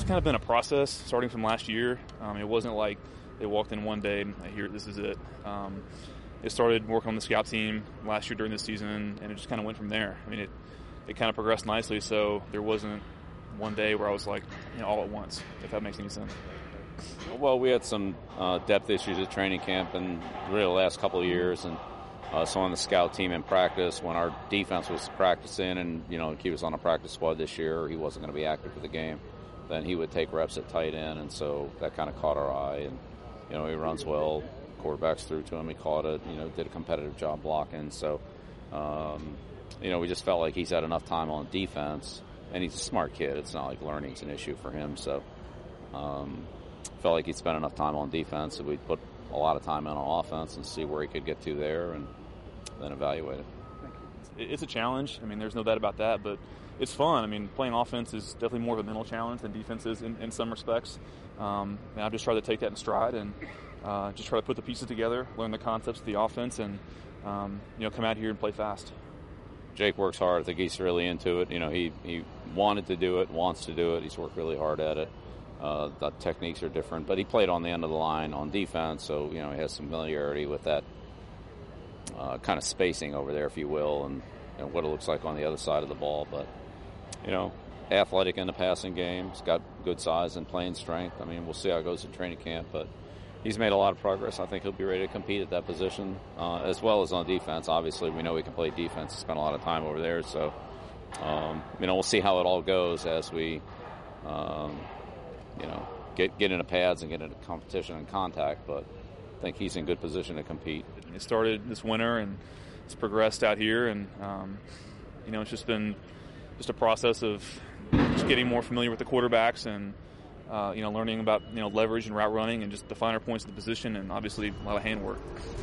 kind of been a process starting from last year. It wasn't like they walked in one day and here, this is it. It started working on the scout team last year during the season, and it just kind of went from there. I mean, it kind of progressed nicely, so there wasn't one day where I was like, all at once, if that makes any sense. Well, we had some depth issues at training camp and really the last couple of years, and so on the scout team in practice, when our defense was practicing and, he was on a practice squad this year, he wasn't going to be active for the game, then he would take reps at tight end, and so that kind of caught our eye. And, he runs well, quarterbacks threw to him, he caught it, did a competitive job blocking. So, we just felt like he's had enough time on defense, and he's a smart kid. It's not like learning's an issue for him, so felt like he'd spent enough time on defense that we'd put a lot of time in on offense and see where he could get to there and then evaluate it. It's a challenge. I mean, there's no doubt about that, but it's fun. I mean, playing offense is definitely more of a mental challenge than defense is in some respects. And I've just tried to take that in stride and just try to put the pieces together, learn the concepts of the offense, and come out here and play fast. Jake works hard. I think he's really into it. He wanted to do it, wants to do it. He's worked really hard at it. The techniques are different, but he played on the end of the line on defense, so he has some familiarity with that kind of spacing over there, if you will, and what it looks like on the other side of the ball. But athletic in the passing game. He's got good size and playing strength. I mean, we'll see how it goes in training camp, but he's made a lot of progress. I think he'll be ready to compete at that position, as well as on defense. Obviously, we know he can play defense. He spent a lot of time over there, so we'll see how it all goes as we get into pads and get into competition and contact, but I think he's in good position to compete. It started this winter, and it's progressed out here, and it's just been a process of just getting more familiar with the quarterbacks and learning about leverage and route running and just the finer points of the position, and obviously a lot of handwork.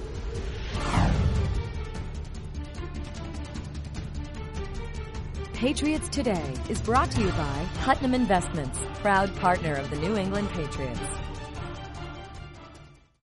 Patriots Today is brought to you by Putnam Investments, proud partner of the New England Patriots.